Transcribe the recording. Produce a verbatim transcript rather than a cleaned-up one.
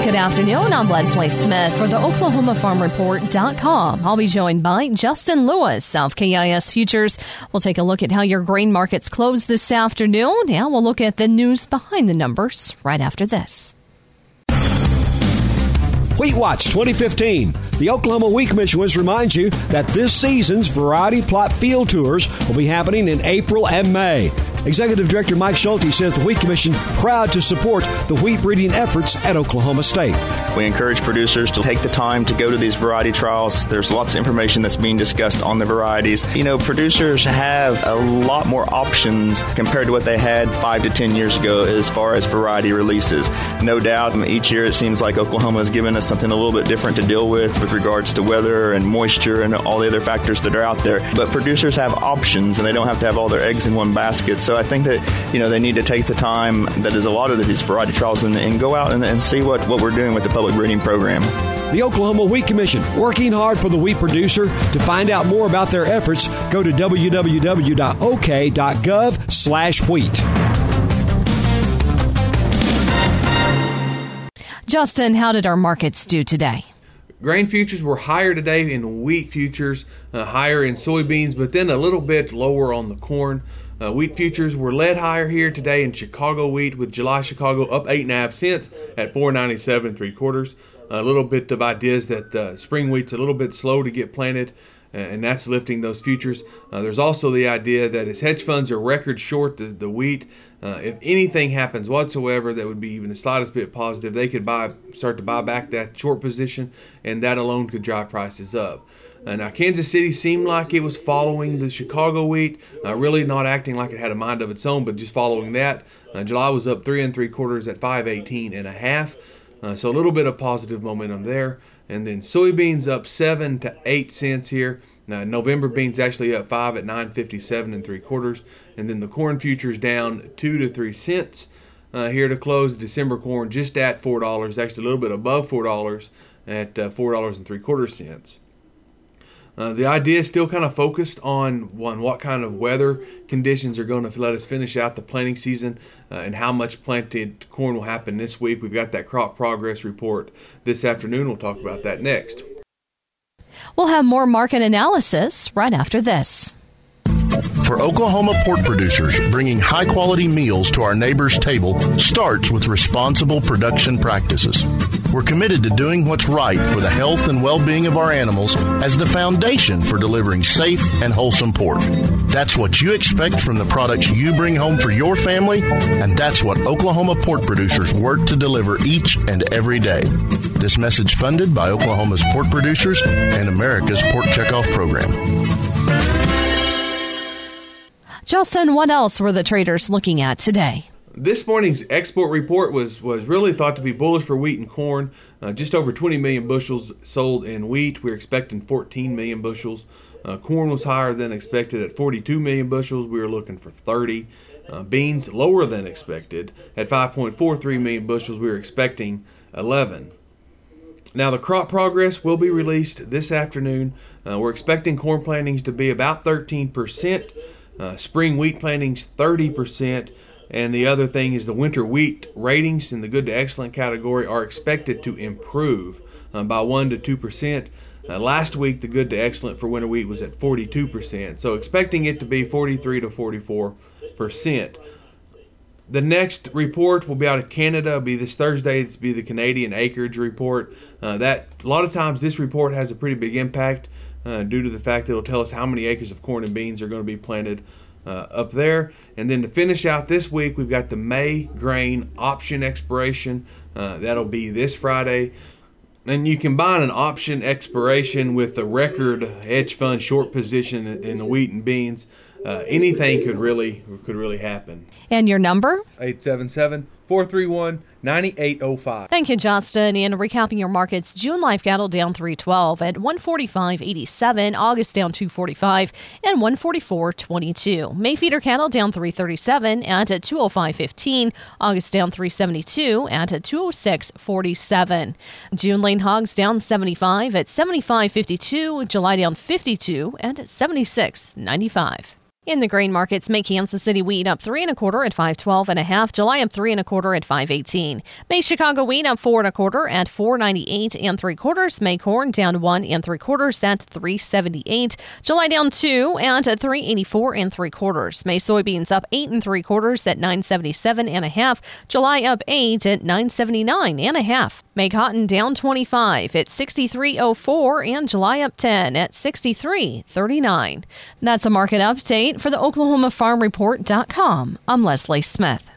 Good afternoon. I'm Leslie Smith for the Oklahoma Farm Report dot com. I'll be joined by Justin Lewis of K I S Futures. We'll take a look at how your grain markets close this afternoon, and we'll look at the news behind the numbers right after this. Wheat Watch twenty fifteen. The Oklahoma Wheat Commission wants to remind you that this season's variety plot field tours will be happening in April and May. Executive Director Mike Schulte says the Wheat Commission proud to support the wheat breeding efforts at Oklahoma State. We encourage producers to take the time to go to these variety trials. There's lots of information that's being discussed on the varieties. You know, producers have a lot more options compared to what they had five to ten years ago as far as variety releases. No doubt, each year it seems like Oklahoma has given us something a little bit different to deal with with regards to weather and moisture and all the other factors that are out there. But producers have options, and they don't have to have all their eggs in one basket. So I think that, you know, they need to take the time that is allotted to these variety trials and, and go out and, and see what, what we're doing with the public breeding program. The Oklahoma Wheat Commission, working hard for the wheat producer. To find out more about their efforts, go to w w w dot o k dot gov slash wheat. Justin, how did our markets do today? Grain futures were higher today in wheat futures, uh, higher in soybeans, but then a little bit lower on the corn. Uh, wheat futures were led higher here today in Chicago wheat, with July Chicago up eight and a half cents at four ninety-seven and three quarters. A little bit of ideas that uh, spring wheat's a little bit slow to get planted, and that's lifting those futures. Uh, there's also the idea that as hedge funds are record short the, the wheat, uh, if anything happens whatsoever that would be even the slightest bit positive, they could buy start to buy back that short position, and that alone could drive prices up. Uh, now, Kansas City seemed like it was following the Chicago wheat, uh, really not acting like it had a mind of its own, but just following that. Uh, July was up three and three quarters at five eighteen and a half, uh, so a little bit of positive momentum there. And then soybeans up seven to eight cents here. Now, November beans actually up five at nine fifty-seven and three quarters, and then the corn futures down two to three cents uh, here to close. December corn just at four dollars, actually a little bit above four dollars at uh, four dollars and three quarter cents. Uh, the idea is still kind of focused on, on what kind of weather conditions are going to let us finish out the planting season uh, and how much planted corn will happen this week. We've got that crop progress report this afternoon. We'll talk about that next. We'll have more market analysis right after this. For Oklahoma pork producers, bringing high-quality meals to our neighbors' table starts with responsible production practices. We're committed to doing what's right for the health and well-being of our animals as the foundation for delivering safe and wholesome pork. That's what you expect from the products you bring home for your family, and that's what Oklahoma pork producers work to deliver each and every day. This message funded by Oklahoma's pork producers and America's Pork Checkoff Program. Justin, what else were the traders looking at today? This morning's export report was, was really thought to be bullish for wheat and corn. Uh, just over twenty million bushels sold in wheat. We're expecting fourteen million bushels. Uh, corn was higher than expected at forty-two million bushels. We were looking for thirty. Uh, beans lower than expected at five point four three million bushels. We were expecting eleven. Now, the crop progress will be released this afternoon. Uh, we're expecting corn plantings to be about thirteen percent. Uh, spring wheat plantings thirty percent, and the other thing is the winter wheat ratings in the good to excellent category are expected to improve uh, by one to two percent. Uh, last week the good to excellent for winter wheat was at forty-two percent, so expecting it to be forty-three to forty-four percent. The next report will be out of Canada. It'll be this Thursday. It's be the Canadian acreage report. Uh, that a lot of times this report has a pretty big impact Uh, due to the fact that it'll tell us how many acres of corn and beans are going to be planted uh, up there. And then to finish out this week, we've got the May grain option expiration. Uh, that'll be this Friday. And you combine an option expiration with a record hedge fund short position in, in the wheat and beans, uh, anything could really could really happen. And your number? eight seven seven, four three one, nine eight zero five. Thank you, Justin. And recapping your markets, June live cattle down three twelve at one forty-five eighty-seven, August down two forty-five and one forty-four twenty-two. May feeder cattle down three thirty-seven at two oh five fifteen, August down three seventy-two at two oh six forty-seven. June lean hogs down seventy-five at seventy-five fifty-two, July down fifty-two at seventy-six ninety-five. In the grain markets, May Kansas City wheat up three and a quarter at five twelve and a half. July up three and a quarter at five eighteen. May Chicago wheat up four and a quarter at four ninety eight and three quarters. May corn down one and three quarters at three seventy eight. July down two and at three eighty four and three quarters. May soybeans up eight and three quarters at nine seventy seven and a half. July up eight at nine seventy nine and a half. May cotton down twenty five at sixty three oh four and July up ten at sixty three thirty nine. That's a market update for the Oklahoma Farm Report dot com. I'm Leslie Smith.